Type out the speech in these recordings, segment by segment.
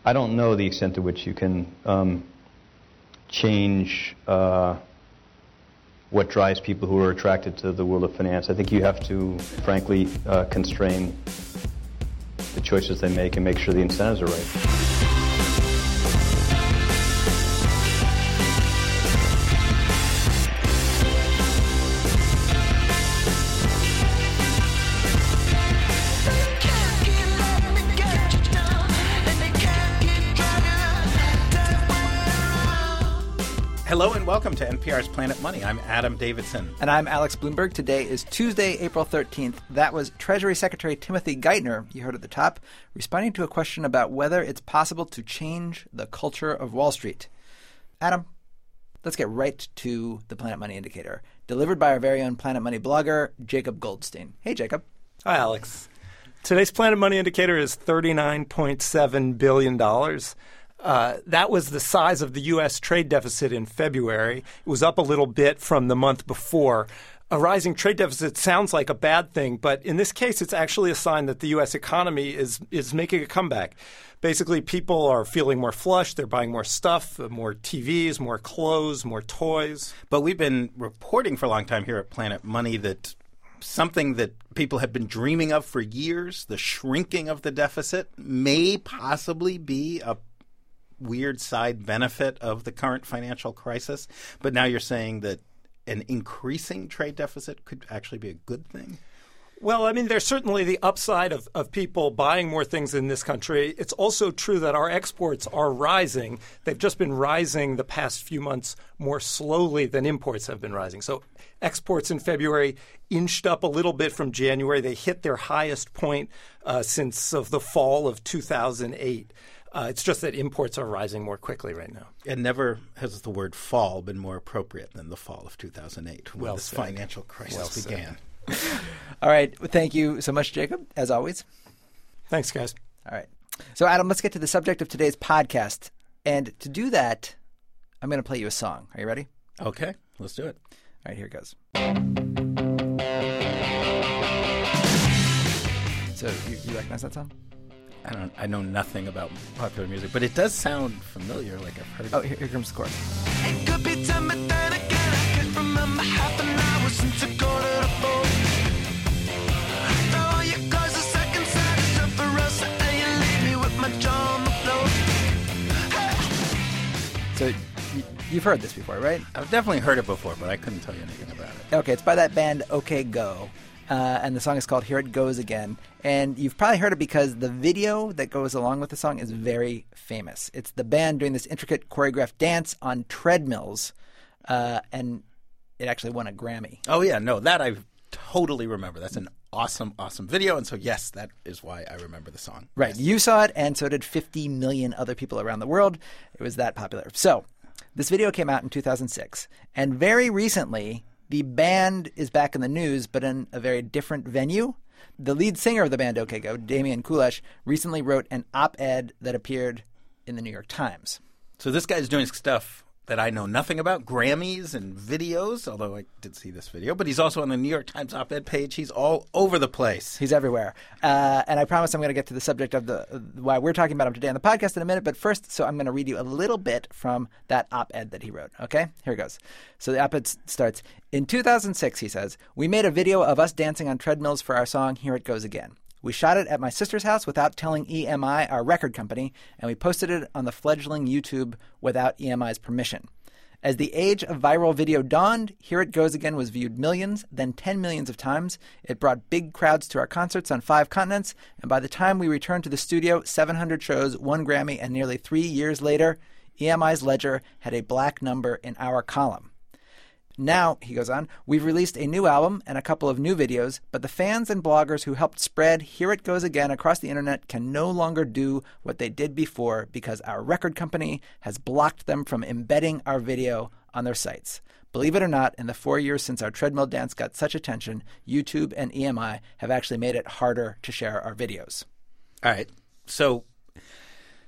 I don't know the extent to which you can change what drives people who are attracted to the world of finance. I think you have to, frankly, constrain the choices they make and make sure the incentives are right. Hello and welcome to NPR's Planet Money. I'm Adam Davidson. And I'm Alex Bloomberg. Today is Tuesday, April 13th. That was Treasury Secretary Timothy Geithner, you heard at the top, responding to a question about whether it's possible to change the culture of Wall Street. Adam, let's get right to the Planet Money Indicator, delivered by our very own Planet Money blogger, Jacob Goldstein. Hey, Jacob. Hi, Alex. Today's Planet Money Indicator is $39.7 billion. That was the size of the U.S. trade deficit in February. It was up a little bit from the month before. A rising trade deficit sounds like a bad thing, but in this case, it's actually a sign that the U.S. economy is making a comeback. Basically, people are feeling more flush. They're buying more stuff, more TVs, more clothes, more toys. But we've been reporting for a long time here at Planet Money that something that people have been dreaming of for years, the shrinking of the deficit, may possibly be a weird side benefit of the current financial crisis. But now you're saying that an increasing trade deficit could actually be a good thing? Well, I mean, there's certainly the upside of people buying more things in this country. It's also true that our exports are rising. They've just been rising the past few months more slowly than imports have been rising. So exports in February inched up a little bit from January. They hit their highest point since of the fall of 2008. It's just that imports are rising more quickly right now. And never has the word fall been more appropriate than the fall of 2008 when this financial crisis began. All right. Well, thank you so much, Jacob, as always. Thanks, guys. All right. So, Adam, let's get to the subject of today's podcast. And to do that, I'm going to play you a song. Are you ready? Okay. Let's do it. All right. Here it goes. So you recognize that song? I know nothing about popular music, but it does sound familiar, like I've heard it. Oh, here comes the chorus. It could be time, but then again, I can't remember half an hour since I got it up. Throw your clothes a second side, except for us, and you leave me with my jaw on the floor. So you've heard this before, right? I've definitely heard it before, but I couldn't tell you anything about it. Okay, it's by that band OK Go. And the song is called Here It Goes Again. And you've probably heard it because the video that goes along with the song is very famous. It's the band doing this intricate choreographed dance on treadmills. And it actually won a Grammy. Oh, yeah. No, that I totally remember. That's an awesome, awesome video. And so, yes, that is why I remember the song. Right. Yes. You saw it, and so did 50 million other people around the world. It was that popular. So this video came out in 2006. And very recently, the band is back in the news, but in a very different venue. The lead singer of the band OK Go, Damian Kulash, recently wrote an op-ed that appeared in the New York Times. So this guy's doing stuff that I know nothing about, Grammys and videos, although I did see this video. But he's also on the New York Times op-ed page. He's all over the place. He's everywhere. And I promise I'm going to get to the subject of why we're talking about him today on the podcast in a minute. But first, so I'm going to read you a little bit from that op-ed that he wrote. Okay? Here it goes. So the op-ed starts, in 2006, he says, we made a video of us dancing on treadmills for our song, Here It Goes Again. We shot it at my sister's house without telling EMI, our record company, and we posted it on the fledgling YouTube without EMI's permission. As the age of viral video dawned, Here It Goes Again was viewed millions, then 10 millions of times. It brought big crowds to our concerts on 5 continents, and by the time we returned to the studio, 700 shows, 1 Grammy, and nearly 3 years later, EMI's ledger had a black number in our column. Now, he goes on, we've released a new album and a couple of new videos, but the fans and bloggers who helped spread Here It Goes Again across the internet can no longer do what they did before because our record company has blocked them from embedding our video on their sites. Believe it or not, in the 4 years since our treadmill dance got such attention, YouTube and EMI have actually made it harder to share our videos. All right. So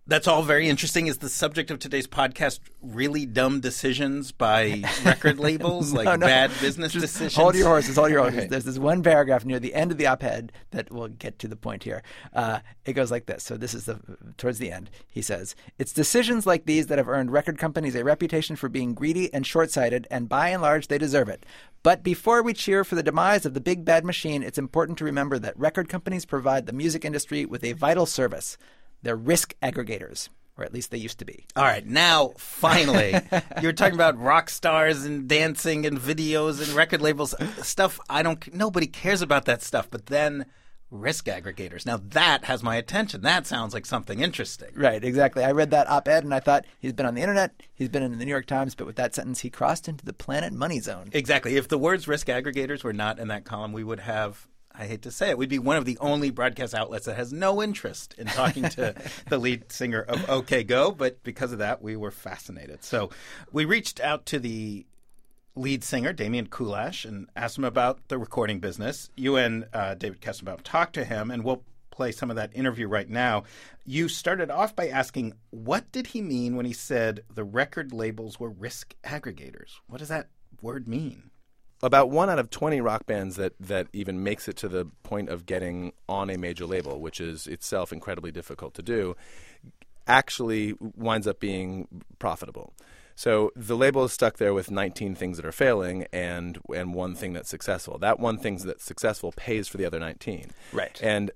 That's all very interesting. Is the subject of today's podcast really dumb decisions by record labels, like No. bad business decisions? Hold your horses. There's this one paragraph near the end of the op-ed that will get to the point here. It goes like this. So this is towards the end. He says, "It's decisions like these that have earned record companies a reputation for being greedy and short-sighted, and by and large, they deserve it. But before we cheer for the demise of the big bad machine, it's important to remember that record companies provide the music industry with a vital service. They're risk aggregators, or at least they used to be." All right, now finally, you're talking about rock stars and dancing and videos and record labels stuff. Nobody cares about that stuff. But then risk aggregators. Now that has my attention. That sounds like something interesting. Right, exactly. I read that op-ed and I thought, he's been on the internet, he's been in the New York Times, but with that sentence, he crossed into the Planet Money zone. Exactly. If the words risk aggregators were not in that column, we would have, I hate to say it, we'd be one of the only broadcast outlets that has no interest in talking to the lead singer of OK Go, but because of that, we were fascinated. So we reached out to the lead singer, Damian Kulash, and asked him about the recording business. You and David Kestenbaum talked to him, and we'll play some of that interview right now. You started off by asking, what did he mean when he said the record labels were risk aggregators? What does that word mean? About 1 out of 20 rock bands that even makes it to the point of getting on a major label, which is itself incredibly difficult to do, actually winds up being profitable. So the label is stuck there with 19 things that are failing and one thing that's successful. That one thing that's successful pays for the other 19. Right. And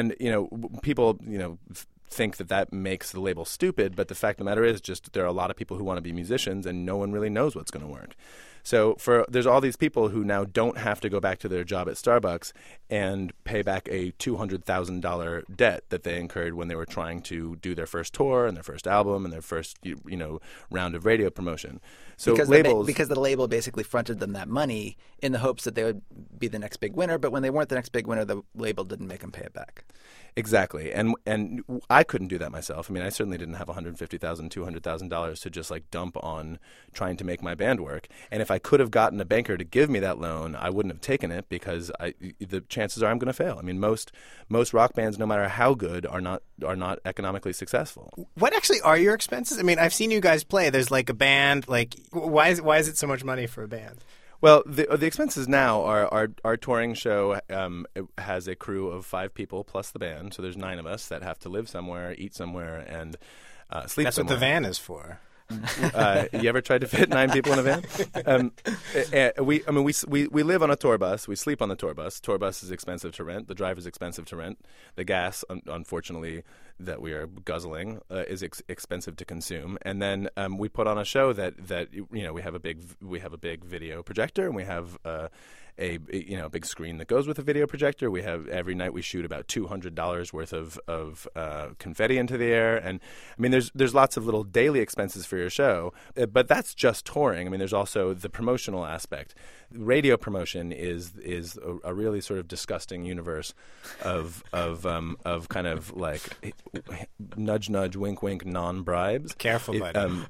people think that makes the label stupid, but the fact of the matter is just there are a lot of people who want to be musicians and no one really knows what's going to work. So there's all these people who now don't have to go back to their job at Starbucks and pay back a $200,000 debt that they incurred when they were trying to do their first tour and their first album and their first round of radio promotion. So because the label basically fronted them that money in the hopes that they would be the next big winner, but when they weren't the next big winner, the label didn't make them pay it back. Exactly, and I couldn't do that myself. I mean, I certainly didn't have $150,000, $200,000 to just dump on trying to make my band work. And if I could have gotten a banker to give me that loan, I wouldn't have taken it because the chances are I'm going to fail. I mean, most rock bands, no matter how good, are not economically successful. What actually are your expenses? I mean, I've seen you guys play. There's a band. Why is it so much money for a band? Well, the expenses now are our touring show has a crew of 5 people plus the band, so there's 9 of us that have to live somewhere, eat somewhere, and sleep That's somewhere. what the van is for. You ever tried to fit 9 people in a van? We live on a tour bus. We sleep on the tour bus. Tour bus is expensive to rent. The drive is expensive to rent. The gas, unfortunately, that we are guzzling is expensive to consume. And then we put on a show that we have a big video projector, and we have a big screen that goes with a video projector. We have every night we shoot about $200 worth of confetti into the air, and I mean there's lots of little daily expenses for your show, but that's just touring. I mean there's also the promotional aspect. Radio promotion is a really sort of disgusting universe of kind of like nudge nudge wink wink non-bribes. Careful, buddy.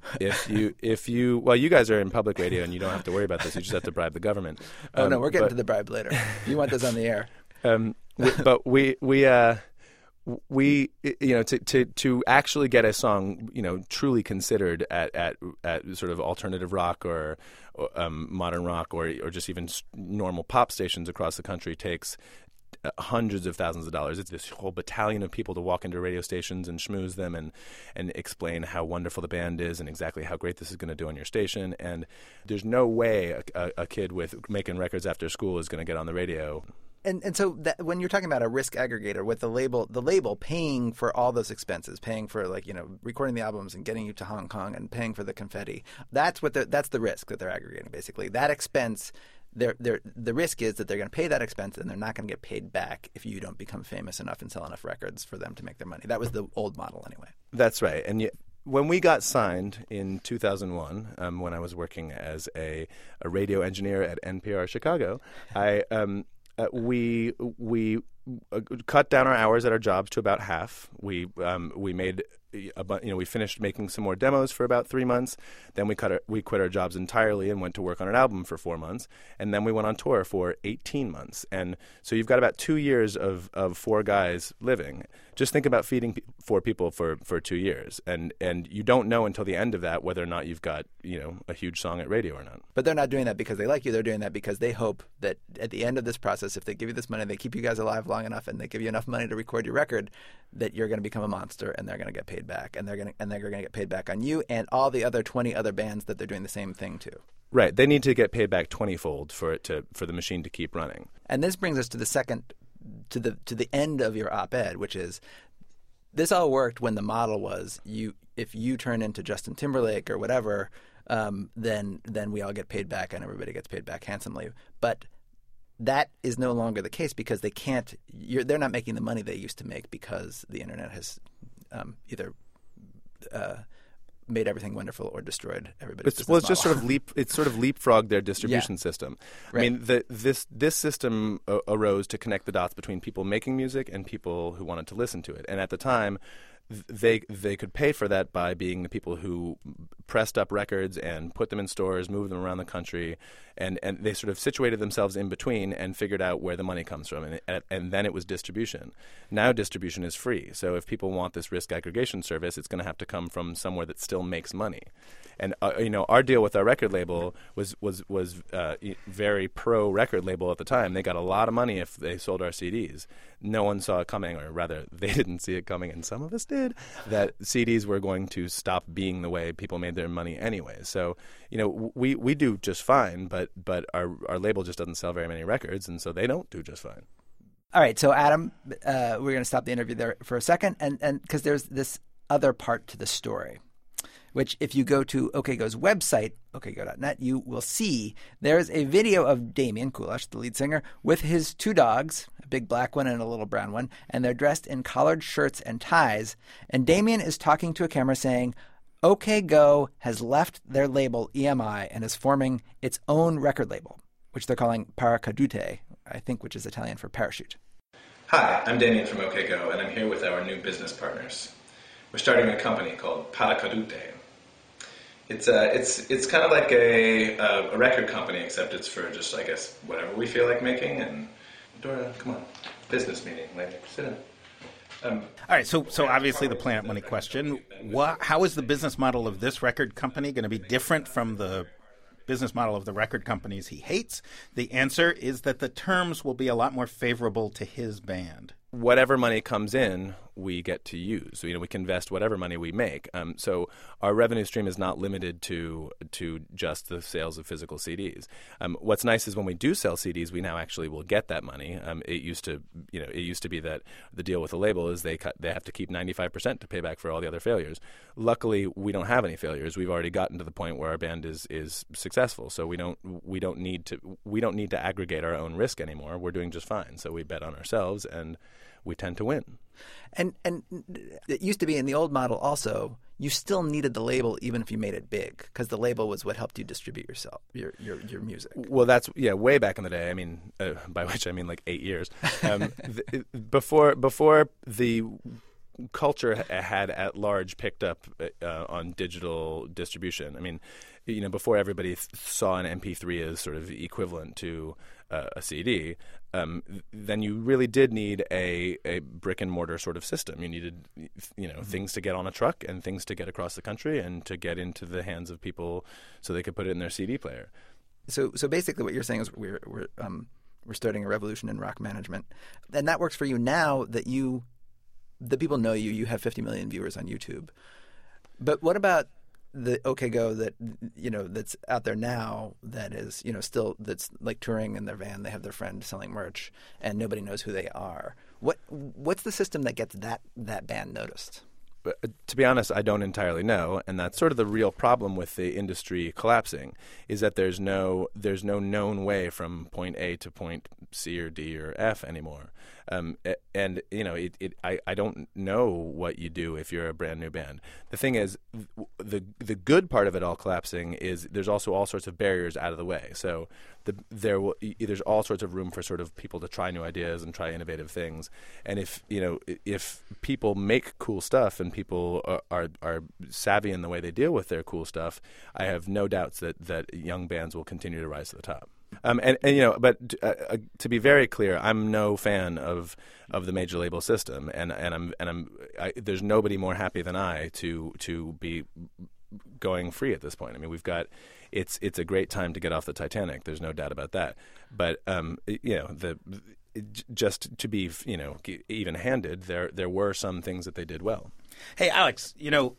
If you guys are in public radio and you don't have to worry about this. You just have to bribe the government. No, we're getting to the bribe later. You want this on the air? But we to actually get a song truly considered at sort of alternative rock or modern rock or just even normal pop stations across the country takes hundreds of thousands of dollars. It's this whole battalion of people to walk into radio stations and schmooze them and explain how wonderful the band is and exactly how great this is going to do on your station. And there's no way a kid with making records after school is going to get on the radio. And so when you're talking about a risk aggregator with the label paying for all those expenses, paying for recording the albums and getting you to Hong Kong and paying for the confetti, that's the risk that they're aggregating basically. That expense, the risk is that they're going to pay that expense and they're not going to get paid back if you don't become famous enough and sell enough records for them to make their money. That was the old model anyway. That's right. And when we got signed in 2001, when I was working as a radio engineer at NPR Chicago, we cut down our hours at our jobs to about half. We made we finished making some more demos for about 3 months. Then we quit our jobs entirely and went to work on an album for 4 months. And then we went on tour for 18 months. And so you've got about 2 years of 4 guys living. Just think about feeding 4 people for 2 years. And you don't know until the end of that whether or not you've got, a huge song at radio or not. But they're not doing that because they like you. They're doing that because they hope that at the end of this process, if they give you this money, they keep you guys alive long enough, and they give you enough money to record your record, that you're going to become a monster, and they're going to get paid back, and they're going to get paid back on you and all the other 20 other bands that they're doing the same thing to. Right. They need to get paid back 20-fold for the machine to keep running. And this brings us to the end of your op-ed, which is this all worked when the model was if you turn into Justin Timberlake or whatever, then we all get paid back and everybody gets paid back handsomely. But that is no longer the case because they can't. They're not making the money they used to make because the internet has either made everything wonderful or destroyed everybody's business model. It's sort of leapfrogged their distribution system. Right. I mean, this system arose to connect the dots between people making music and people who wanted to listen to it. And at the time, they could pay for that by being the people who pressed up records and put them in stores, moved them around the country, and they sort of situated themselves in between and figured out where the money comes from. And then it was distribution. Now distribution is free. So if people want this risk aggregation service, it's going to have to come from somewhere that still makes money. And our deal with our record label was very pro record label at the time. They got a lot of money if they sold our CDs. No one saw it coming, or rather, they didn't see it coming, and some of us did. That CDs were going to stop being the way people made their money anyway. So we do just fine, but our label just doesn't sell very many records, and so they don't do just fine. All right, so Adam, we're going to stop the interview there for a second, and because there's this other part to the story, which if you go to OKGo's website, okgo.net, you will see there's a video of Damian Kulash, the lead singer, with his 2 dogs, a big black one and a little brown one, and they're dressed in collared shirts and ties, and Damian is talking to a camera saying, OKGo has left their label EMI and is forming its own record label, which they're calling Paracadute, I think, which is Italian for parachute. Hi, I'm Damian from OKGo, and I'm here with our new business partners. We're starting a company called Paracadute. It's kind of like a record company, except it's for just, I guess, whatever we feel like making. And Dora, come on, business meeting, lady, sit in. All right, so obviously the Planet Money question: how is the business model of this record company going to be different from the business model of the record companies he hates? The answer is that the terms will be a lot more favorable to his band. Whatever money comes in, we get to use. So, we can invest whatever money we make. So our revenue stream is not limited to just the sales of physical CDs. What's nice is when we do sell CDs, we now actually will get that money. It used to be that the deal with the label is they have to keep 95% to pay back for all the other failures. Luckily, we don't have any failures. We've already gotten to the point where our band is successful. So we don't need to aggregate our own risk anymore. We're doing just fine. So we bet on ourselves, and we tend to win. And it used to be in the old model also, you still needed the label even if you made it big, because the label was what helped you distribute your music. Well, that's way back in the day. I mean, by which I mean like 8 years. Before the culture had at large picked up on digital distribution. I mean, before everybody saw an MP3 as sort of equivalent to a CD, then you really did need a brick and mortar sort of system. You needed, things to get on a truck and things to get across the country and to get into the hands of people so they could put it in their CD player. So basically, what you're saying is we're starting a revolution in rock management, and that works for you now that the people know you. You have 50 million viewers on YouTube. But what about the OKGo that that's out there now that is still that's like touring in their van? They have their friend selling merch and nobody knows who they are. What's the system that gets that band noticed? To be honest, I don't entirely know, and that's sort of the real problem with the industry collapsing, is that there's no known way from point A to point C or D or F anymore. And I don't know what you do if you're a brand new band. The thing is, the good part of it all collapsing is there's also all sorts of barriers out of the way. So there's all sorts of room for sort of people to try new ideas and try innovative things. And if people make cool stuff and people are savvy in the way they deal with their cool stuff, I have no doubts that young bands will continue to rise to the top. But to be very clear, I'm no fan of the major label system, and there's nobody more happy than I to be going free at this point. I mean, we've got it's a great time to get off the Titanic. There's no doubt about that. But just to be even-handed, there were some things that they did well. Hey, Alex,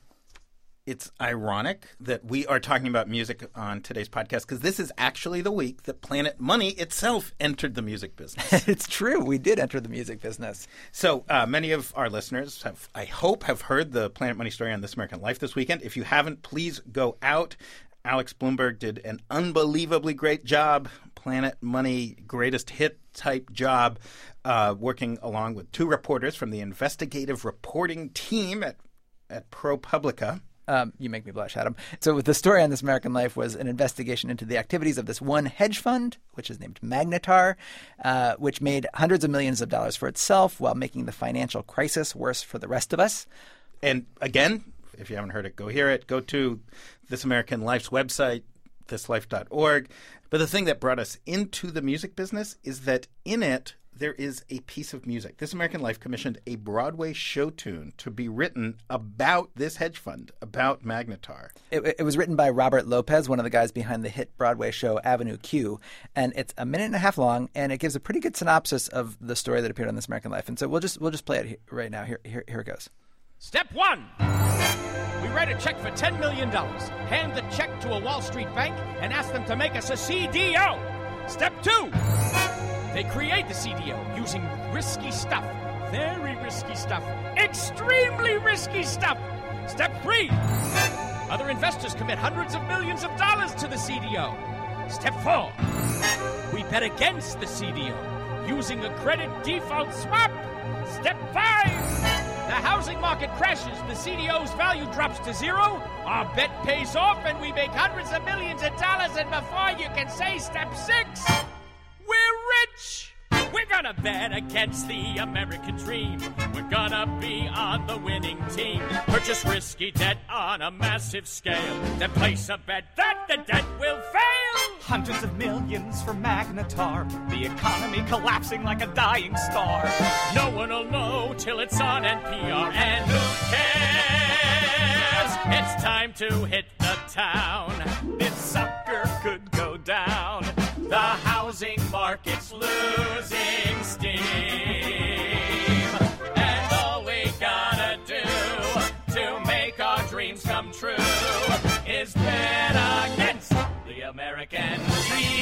it's ironic that we are talking about music on today's podcast because this is actually the week that Planet Money itself entered the music business. It's true. We did enter the music business. So many of our listeners I hope have heard the Planet Money story on This American Life this weekend. If you haven't, please go out. Alex Blumberg did an unbelievably great job, Planet Money greatest hit type job, working along with two reporters from the investigative reporting team at ProPublica. You make me blush, Adam. So the story on This American Life was an investigation into the activities of this one hedge fund, which is named Magnetar, which made hundreds of millions of dollars for itself while making the financial crisis worse for the rest of us. And again, if you haven't heard it, go hear it. Go to This American Life's website, thislife.org. But the thing that brought us into the music business is that in it, there is a piece of music. This American Life commissioned a Broadway show tune to be written about this hedge fund, about Magnetar. It was written by Robert Lopez, one of the guys behind the hit Broadway show Avenue Q, and it's a minute and a half long, and it gives a pretty good synopsis of the story that appeared on This American Life. And so we'll just play it right now. Here it goes. Step 1. We write a check for $10 million, hand the check to a Wall Street bank, and ask them to make us a CDO. Step 2. They create the CDO using risky stuff. Very risky stuff. Extremely risky stuff. Step 3. Other investors commit hundreds of millions of dollars to the CDO. Step 4. We bet against the CDO using a credit default swap. Step 5. The housing market crashes, the CDO's value drops to zero, our bet pays off, and we make hundreds of millions of dollars, and before you can say step 6, we're rich! We're gonna bet against the American dream. We're gonna be on the winning team. Purchase risky debt on a massive scale. Then place a bet that the debt will fail. Hundreds of millions for Magnetar. The economy collapsing like a dying star. No one will know till it's on NPR. And who cares? It's time to hit the town. This sucker could go down. The housing market's losing steam. And all we gotta do to make our dreams come true is bet against the American dream.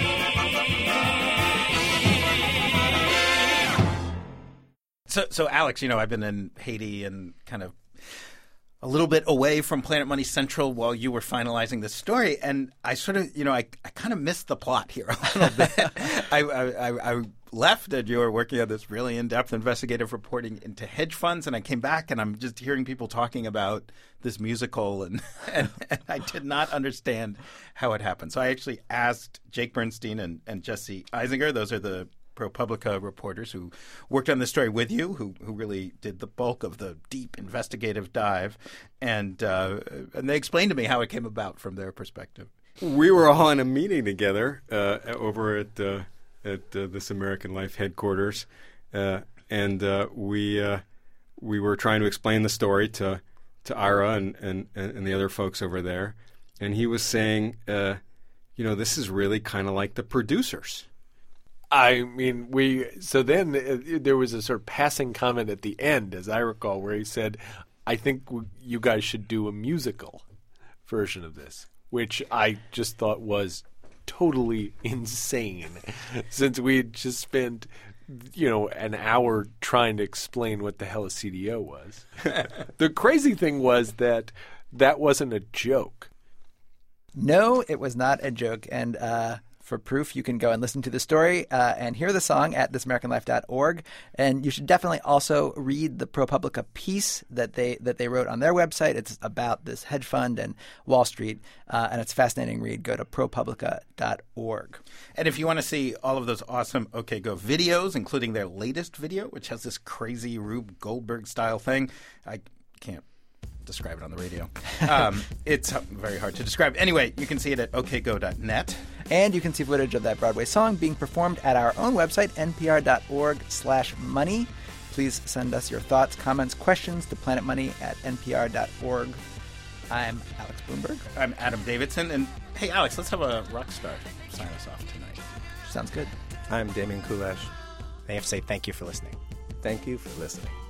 So Alex, I've been in Haiti and kind of a little bit away from Planet Money Central while you were finalizing this story, and I sort of, I kind of missed the plot here a little bit. I left and you were working on this really in-depth investigative reporting into hedge funds, and I came back and I'm just hearing people talking about this musical, and I did not understand how it happened. So I actually asked Jake Bernstein and Jesse Eisinger, those are the ProPublica reporters who worked on this story with you, who really did the bulk of the deep investigative dive, and they explained to me how it came about from their perspective. We were all in a meeting together over at This American Life headquarters, and we were trying to explain the story to Ira and the other folks over there, and he was saying, this is really kind of like The Producers. I mean, then there was a sort of passing comment at the end, as I recall, where he said, I think you guys should do a musical version of this, which I just thought was totally insane, since we had just spent, an hour trying to explain what the hell a CDO was. The crazy thing was that wasn't a joke. No, it was not a joke, and For proof, you can go and listen to the story and hear the song at thisamericanlife.org. And you should definitely also read the ProPublica piece that they wrote on their website. It's about this hedge fund and Wall Street, and it's a fascinating read. Go to ProPublica.org. And if you want to see all of those awesome OK Go videos, including their latest video, which has this crazy Rube Goldberg-style thing, I can't describe it on the radio. It's very hard to describe. Anyway, you can see it at okgo.net. And you can see footage of that Broadway song being performed at our own website, npr.org/money. Please send us your thoughts, comments, questions to planetmoney@npr.org. I'm Alex Bloomberg. I'm Adam Davidson. And hey, Alex, let's have a rock star sign us off tonight. Sounds good. I'm Damien Kulash. They have to say thank you for listening. Thank you for listening.